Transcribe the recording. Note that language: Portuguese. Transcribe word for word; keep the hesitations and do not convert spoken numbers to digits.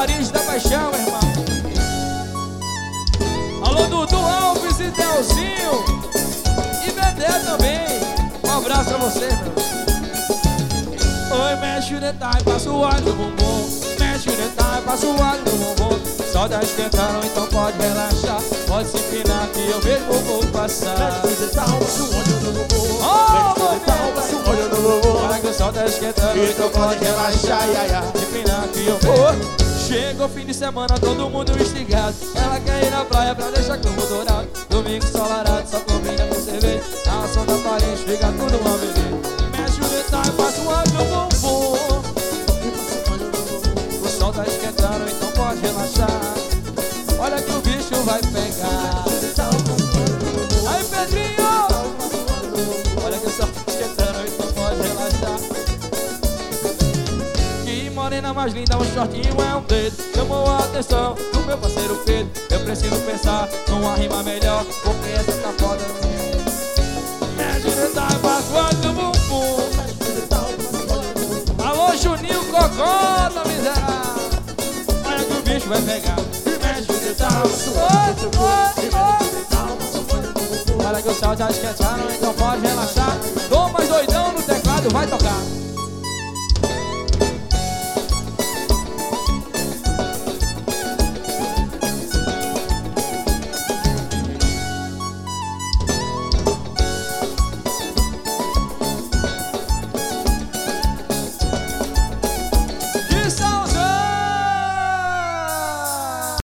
Paris da Paixão, irmão. Alô, Dudu Alves e Delzinho e Bedé também. Um abraço pra você, meu. Oi, mexe o detalhe, passa o óleo no bumbum. Mexe o detalhe, passa o óleo no bumbum. Só tá esquentando, então pode relaxar. Pode se empinar que eu mesmo vou passar. Mexe o detalhe, passa o óleo no bumbum. Oh, Mexe o detalhe, passa o óleo no bumbum. para que o sol tá esquentando, então pode relaxar, ia, ia. Se empinar que eu mesmo. Chega o fim de semana, todo mundo instigado. Ela quer ir na praia pra deixar campo dourado. Domingo ensolarado, só combina com cerveja. A som da parede, fica tudo uma beleza. Mexe o detalhe, passa o óleo no bumbum. O sol tá esquentando, então pode relaxar. Olha que o bicho vai pegar. Aí, Pedrinho! Olha que o sol tá esquentando, então pode relaxar. Que morena mais linda, um shortinho é um dedo. Chamou a atenção do meu parceiro Pedro. Eu preciso pensar numa rima melhor, porque essa tá foda. Mexe o detalhe, passa o óleo no bumbum. Alô, Juninho Cocó, tá miserável. Olha que o bicho vai pegar. Mexe o detalhe, oi, oi, oi. Olha que o sol tá esquentando, então pode relaxar. Tô mais doidão no teclado, vai tocar.